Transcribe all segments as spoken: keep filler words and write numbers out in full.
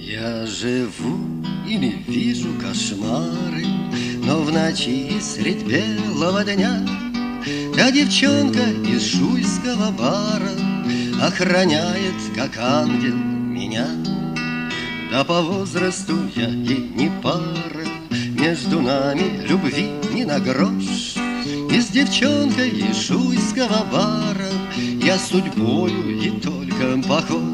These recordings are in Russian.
Я живу и не вижу кошмары, но в ночи средь белого дня та девчонка из шуйского бара охраняет, как ангел, меня. Да по возрасту я ей не пара, между нами любви не на грош. И с девчонкой из шуйского бара я судьбою и только похож.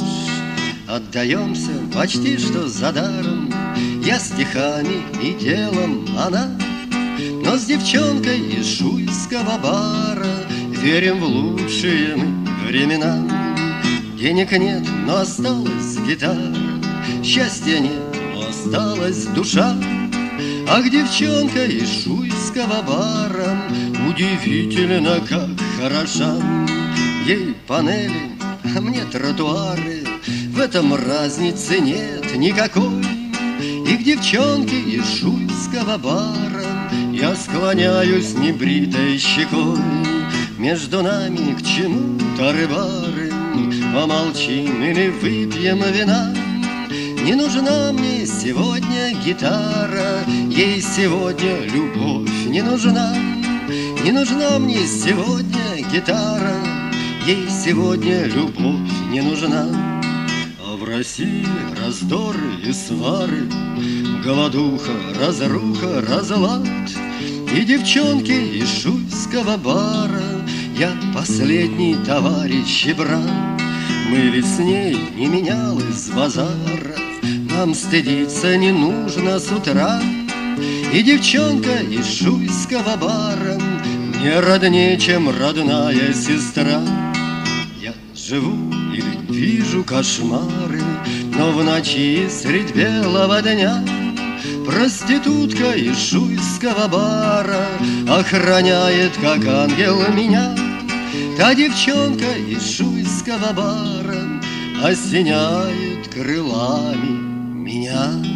Отдаемся почти что за даром, я стихами и делом, она. Но с девчонкой из шуйского бара верим в лучшие мы времена. Денег нет, но осталась гитара, счастья нет, но осталась душа. Ах, девчонка из шуйского бара удивительно как хороша. Ей панели, а мне тротуары, в этом разницы нет никакой. И к девчонке из шуйского бара я склоняюсь небритой щекой. Между нами к чему-то рыбары, помолчим или выпьем вина. Не нужна мне сегодня гитара, ей сегодня любовь не нужна. Не нужна мне сегодня гитара, ей сегодня любовь не нужна. А в России раздоры и свары, голодуха, разруха, разлад. И девчонки из шуйского бара я последний товарищ и брат. Мы ведь с ней не менялось базара, нам стыдиться не нужно с утра. И девчонка из шуйского бара мне роднее, чем родная сестра. Я живу или вижу кошмары, но в ночи средь белого дня проститутка из шуйского бара охраняет, как ангел, меня. Та девчонка из шуйского бара осеняет крылами меня.